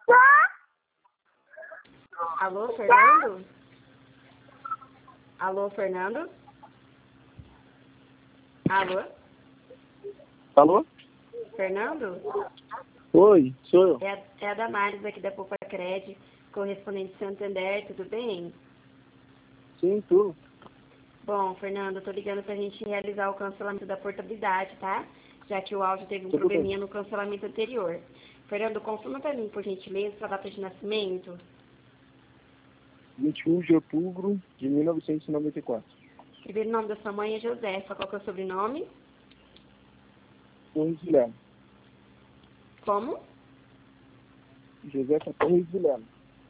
Alô, Fernando? Alô, Fernando? Alô? Alô? Fernando? Oi, sou eu. É a Damares aqui da Poupa Cred, correspondente Santander, tudo bem? Sim, tudo. Bom, Fernando, eu tô ligando pra gente realizar o cancelamento da portabilidade, tá? Já que o áudio teve um Tudo probleminha bem. no cancelamento anterior. Fernando, confirma pra mim, por gentileza, sua data de nascimento. 21 de outubro de 1994. Primeiro nome da sua mãe é Josefa. Qual que é o sobrenome? Torres Vilela. Como? Josefa Torres Vilela.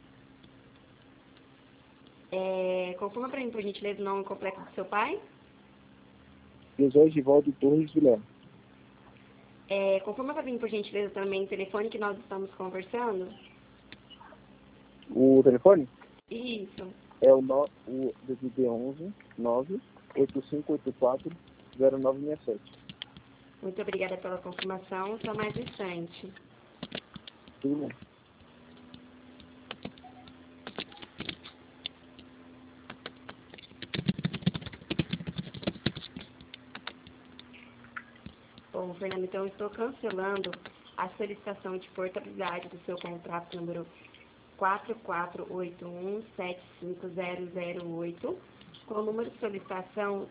Confirma pra mim, por gentileza, o nome completo do seu pai. José Givaldo Torres Vilela. Confirma pra mim, por gentileza, também o telefone que nós estamos conversando. O telefone Isso. é o DDD 11 98584 0967. Muito obrigada pela confirmação. Só mais um instante. Tudo bem. Bom, Fernando, então eu estou cancelando a solicitação de portabilidade do seu contrato número 4481-75008, com o número de solicitação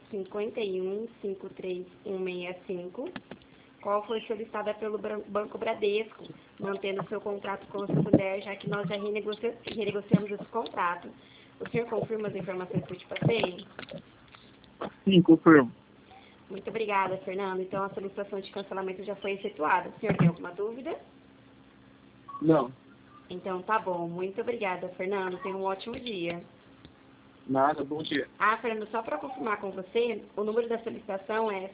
5153165, qual foi solicitada pelo Banco Bradesco, mantendo seu contrato com o Santander, já que nós já renegociamos esse contrato. O senhor confirma as informações que eu te passei? Sim, confirmo. Muito obrigada, Fernando. Então, a solicitação de cancelamento já foi efetuada. O senhor tem alguma dúvida? Não, Então, tá bom. Muito obrigada, Fernando. Tenha um ótimo dia. nada, bom dia. Fernando, só para confirmar com você, o número da solicitação é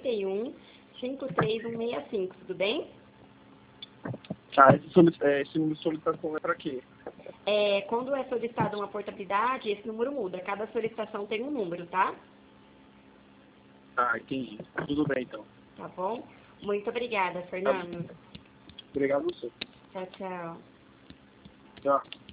5153165, tudo bem? Esse número de solicitação é para quê? Quando é solicitada uma portabilidade, esse número muda. Cada solicitação tem um número, tá? Ah, entendi. Tudo bem, então. Tá bom? Muito obrigada, Fernando. Obrigado a você. Tchau, tchau. Tchau.